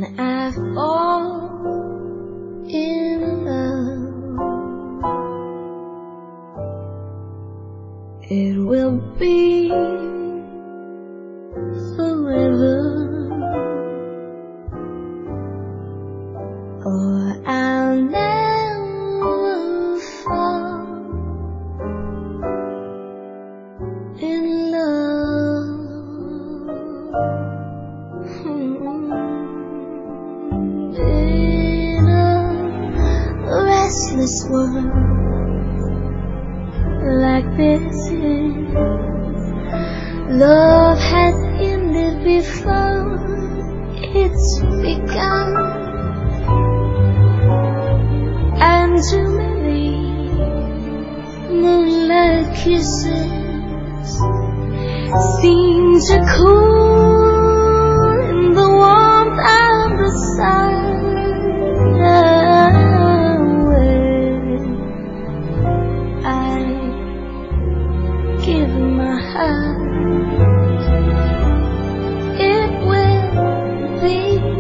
when I fall in love, it will be forever, or I'll never fall in love. In a restless world like this is, love has ended before it's begun, and too many moonlight kisses seem to cool in the warmth of the sun. When I give my heart, it will be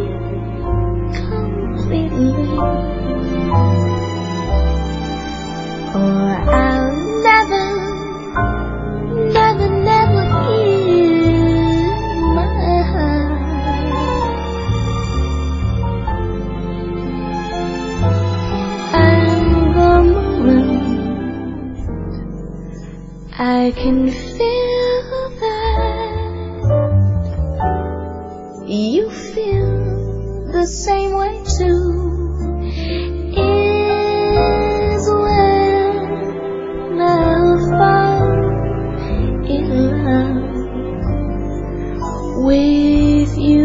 completely, or I'll never give my heart. And the moment I can feel that you feel the same way too is when I'll fall in love with you.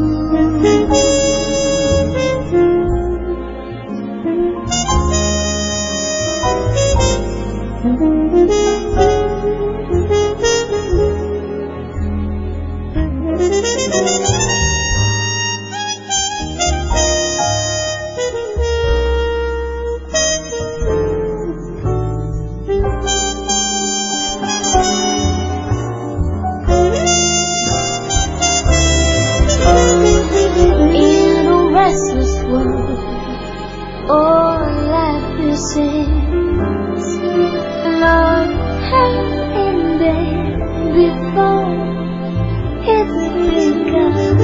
In a restless world, all like this is, love has ended before it's begun,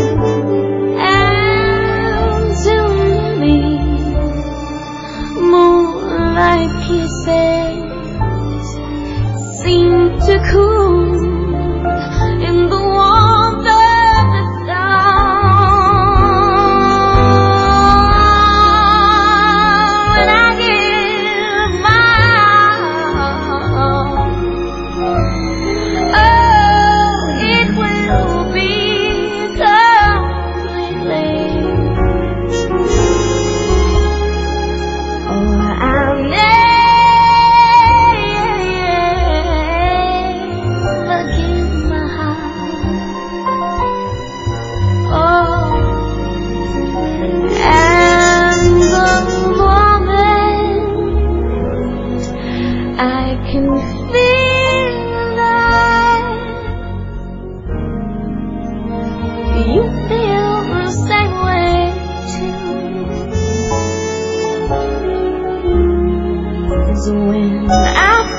and too many moonlight kisses seem to cool in the warmth of the sun. When I give my all, oh, it will be completely, or I'll never give my heart. Oh, and the moment I can feel that you feel the same way too is when I